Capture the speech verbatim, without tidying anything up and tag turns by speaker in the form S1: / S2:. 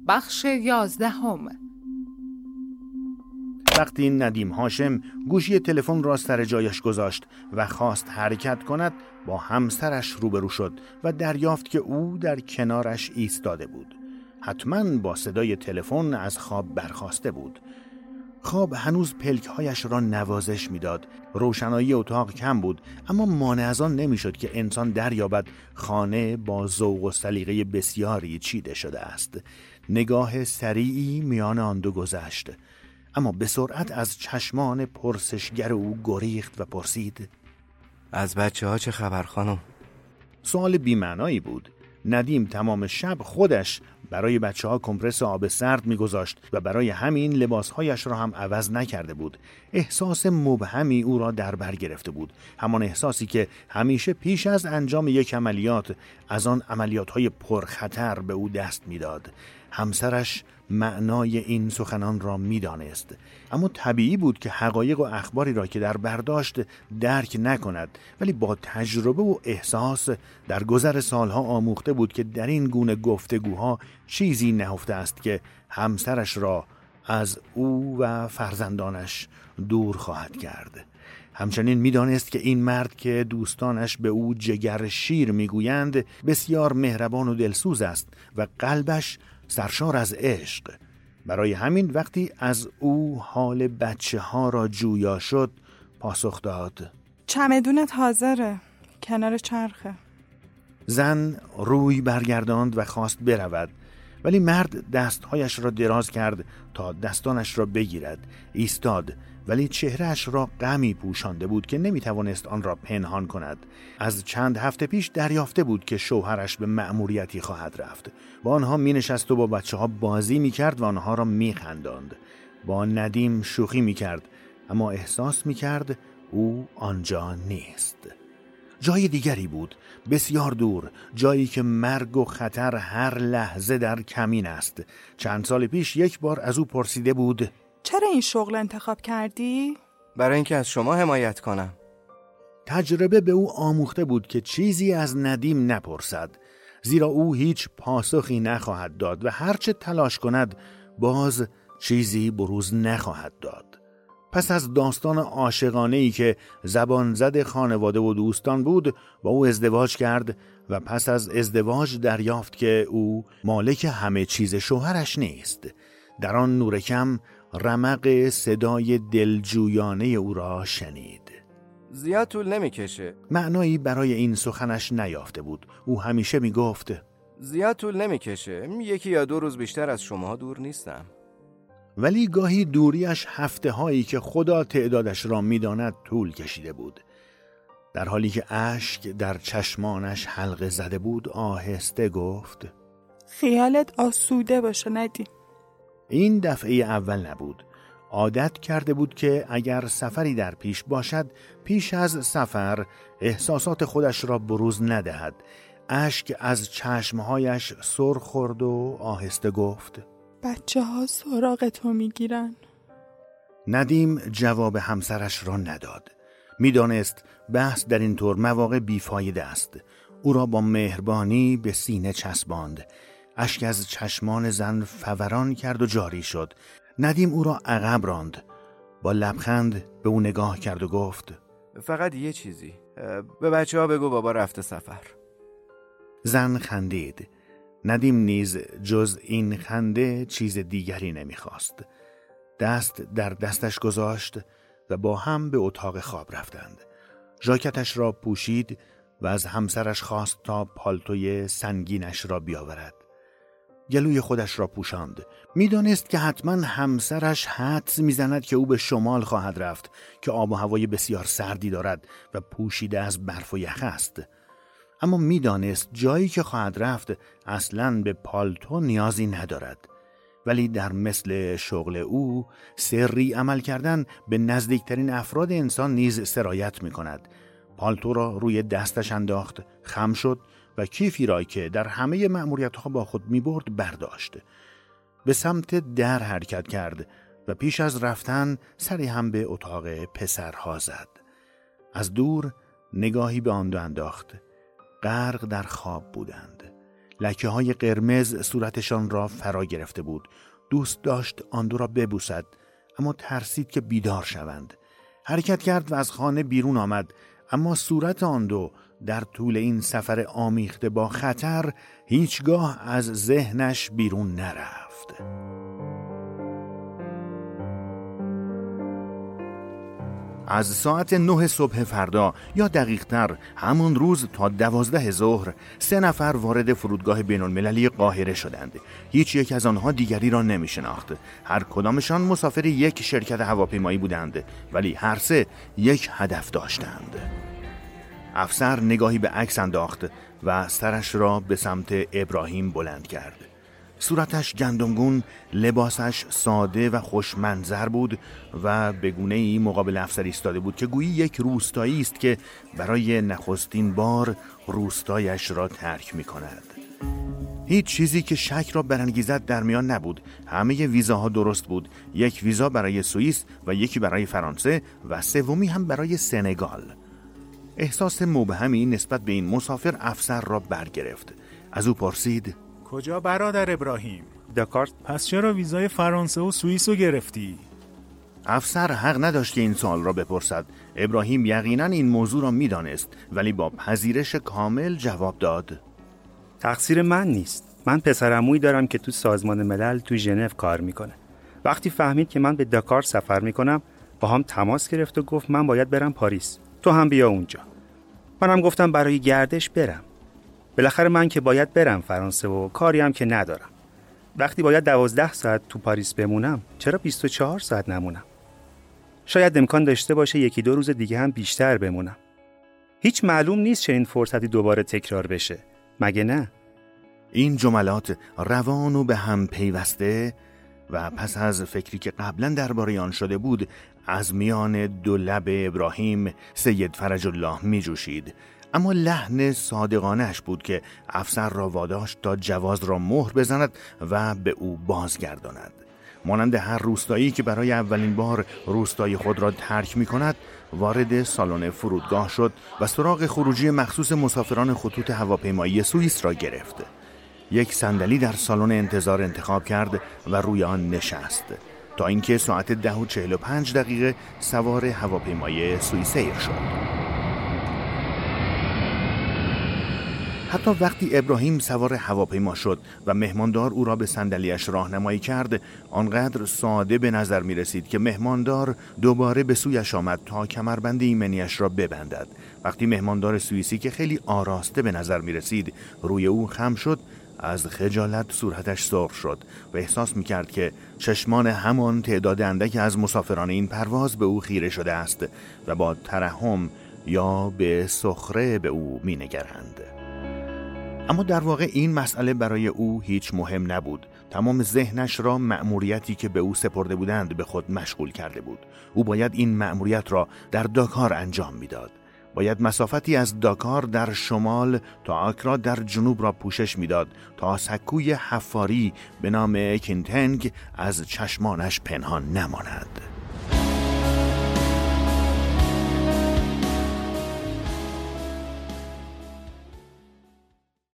S1: بخش یازدهم.
S2: وقتی ندیم هاشم گوشی تلفن را سر جایش گذاشت و خواست حرکت کند، با همسرش روبرو شد و دریافت که او در کنارش ایستاده بود. حتما با صدای تلفن از خواب برخاسته بود. خواب هنوز پلک‌هایش را نوازش می‌داد. روشنایی اتاق کم بود، اما مانع از آن نمی‌شد که انسان دریابد خانه با ذوق و سلیقه بسیاری چیده شده است. نگاه سریعی میان آن دو گذشت، اما به سرعت از چشمان پرسشگر او گریخت و پرسید:
S3: از بچه ها چه خبر خانم؟
S2: سوال بی‌معنایی بود. ندیم تمام شب خودش برای بچه ها کمپرس آب سرد می‌گذاشت و برای همین لباسهایش را هم عوض نکرده بود. احساس مبهمی او را در بر گرفته بود، همان احساسی که همیشه پیش از انجام یک عملیات از آن عملیات‌های پرخطر به او دست می‌داد. همسرش معنای این سخنان را می‌دانست، اما طبیعی بود که حقایق و اخباری را که در برداشت درک نکند، ولی با تجربه و احساس در گذر سالها آموخته بود که در این گونه گفتگوها چیزی نهفته است که همسرش را از او و فرزندانش دور خواهد کرد. همچنین می‌دانست که این مرد که دوستانش به او جگر شیر می‌گویند بسیار مهربان و دلسوز است و قلبش سرشار از عشق. برای همین وقتی از او حال بچه ها را جویا شد، پاسخ داد:
S4: چمدونت حاضره، کنار چرخه.
S2: زن روی برگرداند و خواست برود، ولی مرد دستهایش را دراز کرد تا دستانش را بگیرد. ایستاد، ولی چهرهش را غمی پوشانده بود که نمیتوانست آن را پنهان کند. از چند هفته پیش دریافته بود که شوهرش به مأموریتی خواهد رفت. با آنها می نشست و با بچه ها بازی می کرد و آنها را می خنداند. با ندیم شوخی می کرد، اما احساس می کرد او آنجا نیست. جای دیگری بود، بسیار دور، جایی که مرگ و خطر هر لحظه در کمین است. چند سال پیش یک بار از او پرسیده بود:
S4: چرا این شغل انتخاب کردی؟
S3: برای اینکه از شما حمایت کنم.
S2: تجربه به او آموخته بود که چیزی از ندیم نپرسد، زیرا او هیچ پاسخی نخواهد داد و هرچه تلاش کند باز چیزی بروز نخواهد داد. پس از داستان عاشقانه‌ای که زبان زد خانواده و دوستان بود، با او ازدواج کرد و پس از ازدواج دریافت که او مالک همه چیز شوهرش نیست. در آن نور کم رمق صدای دلجویانه او را شنید.
S3: زیاد طول نمیکشه.
S2: معنایی برای این سخنش نیافته بود. او همیشه میگفت:
S3: زیاد طول نمیکشه، یکی یا دو روز بیشتر از شما دور نیستم.
S2: ولی گاهی دوریش هفته هایی که خدا تعدادش را میداند طول کشیده بود. در حالی که اشک در چشمانش حلقه زده بود آهسته گفت:
S4: خیالت آسوده باشه ندیم.
S2: این دفعه اول نبود. عادت کرده بود که اگر سفری در پیش باشد، پیش از سفر احساسات خودش را بروز ندهد. اشک از چشمهایش سر خورد و آهسته گفت:
S4: بچه ها سراغ تو میگیرن.
S2: ندیم جواب همسرش را نداد. میدانست بحث در این طور مواقع بیفایده است. او را با مهربانی به سینه چسباند. اشک از چشمان زن فوران کرد و جاری شد. ندیم او را عقب راند. با لبخند به او نگاه کرد و گفت:
S3: فقط یه چیزی، به بچه ها بگو بابا رفته سفر.
S2: زن خندید. ندیم نیز جز این خنده چیز دیگری نمیخواست. دست در دستش گذاشت و با هم به اتاق خواب رفتند. ژاکتش را پوشید و از همسرش خواست تا پالتوی سنگینش را بیاورد. گلوی خودش را پوشاند. میدانست که حتما همسرش حدس میزند که او به شمال خواهد رفت که آب و هوای بسیار سردی دارد و پوشیده از برف و یخ است. اما میدانست جایی که خواهد رفت اصلاً به پالتو نیازی ندارد. ولی در مثل شغل او سری عمل کردن به نزدیکترین افراد انسان نیز سرایت می کند. پالتو را روی دستش انداخت، خم شد و کیفی را که در همه مأموریت‌ها با خود می برد برداشت. به سمت در حرکت کرد و پیش از رفتن سری هم به اتاق پسرها زد. از دور نگاهی به آن دو انداخت. غرق در خواب بودند. لکه های قرمز صورتشان را فرا گرفته بود. دوست داشت آن دو را ببوسد، اما ترسید که بیدار شوند. حرکت کرد و از خانه بیرون آمد، اما صورت آن دو در طول این سفر آمیخته با خطر هیچگاه از ذهنش بیرون نرفت. از ساعت نه صبح فردا یا دقیق‌تر همون روز تا دوازده ظهر سه نفر وارد فرودگاه بین‌المللی قاهره شدند. هیچ یک از آنها دیگری را نمی شناخت. هر کدامشان مسافر یک شرکت هواپیمایی بودند، ولی هر سه یک هدف داشتند. افسر نگاهی به عکس انداخت و سرش را به سمت ابراهیم بلند کرد. صورتش گندمگون، لباسش ساده و خوشمنظر بود و به گونه‌ای مقابل افسر ایستاده بود که گویی یک روستایی است که برای نخستین بار روستایش را ترک می کند. هیچ چیزی که شک را برانگیزد در میان نبود. همه ویزاها درست بود. یک ویزا برای سوئیس و یکی برای فرانسه و سومی هم برای سنگال. احساس مبهمی نسبت به این مسافر افسر را برگرفت. از او پرسید:
S5: کجا برادر ابراهیم؟
S6: داکار.
S5: پس چرا ویزای فرانسه و سوئیس رو گرفتی؟
S2: افسر حق نداشت که این سوال را بپرسد. ابراهیم یقینا این موضوع را میدانست، ولی با پذیرش کامل جواب داد:
S6: تقصیر من نیست. من پسرعمویی دارم که تو سازمان ملل تو ژنو کار میکنه. وقتی فهمید که من به داکار سفر میکنم، با هم تماس گرفت و گفت من باید برم پاریس، تو هم بیا اونجا. منم گفتم برای گردش برم. بالاخره من که باید برم فرانسه و کاری هم که ندارم. وقتی باید دوازده ساعت تو پاریس بمونم، چرا بیست و چهار ساعت نمونم؟ شاید امکان داشته باشه یکی دو روز دیگه هم بیشتر بمونم. هیچ معلوم نیست چه این فرصتی دوباره تکرار بشه، مگه نه؟
S2: این جملات روان و به هم پیوسته و پس از فکری که قبلا درباره آن شده بود، از میان دو لب ابراهیم سید فرج الله می جوشید. اما لحن صادقانه‌اش بود که افسر را واداشت تا جواز را مهر بزند و به او بازگرداند. مانند هر روستایی که برای اولین بار روستای خود را ترک می کند، وارد سالن فرودگاه شد و سراغ خروجی مخصوص مسافران خطوط هواپیمایی سوئیس را گرفت. یک صندلی در سالن انتظار انتخاب کرد و روی آن نشست تا اینکه ساعت ده و چهل و پنج دقیقه سوار هواپیمای سوئیسیر شد. حتی وقتی ابراهیم سوار هواپیما شد و مهماندار او را به صندلیاش راهنمایی کرد، آنقدر ساده به نظر می رسید که مهماندار دوباره به سویش آمد تا کمربند ایمنیش را ببندد. وقتی مهماندار سوئیسی که خیلی آراسته به نظر می رسید روی او خم شد، از خجالت صورتش سرخ شد و احساس می کرد که چشمان همان تعداد اندک از مسافران این پرواز به او خیره شده است و با ترحم یا به سخره به او می نگرند. اما در واقع این مسئله برای او هیچ مهم نبود. تمام ذهنش را مأموریتی که به او سپرده بودند به خود مشغول کرده بود. او باید این مأموریت را در داکار انجام میداد. باید مسافتی از داکار در شمال تا آکرا در جنوب را پوشش میداد تا سکوی حفاری به نام کینتنگ از چشمانش پنهان نماند.